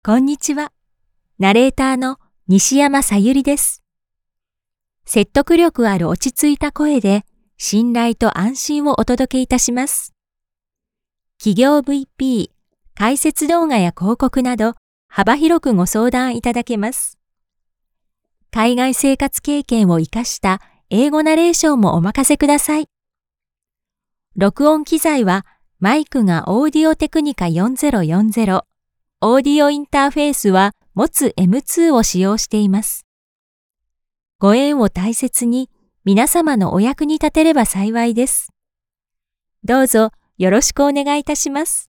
こんにちは。ナレーターの西山さゆりです。説得力ある落ち着いた声で信頼と安心をお届けいたします。企業 VP、解説動画や広告など幅広くご相談いただけます。海外生活経験を生かした英語ナレーションもお任せください。録音機材はマイクがオーディオテクニカ4040、オーディオインターフェースは持つ M2 を使用しています。ご縁を大切に皆様のお役に立てれば幸いです。どうぞよろしくお願いいたします。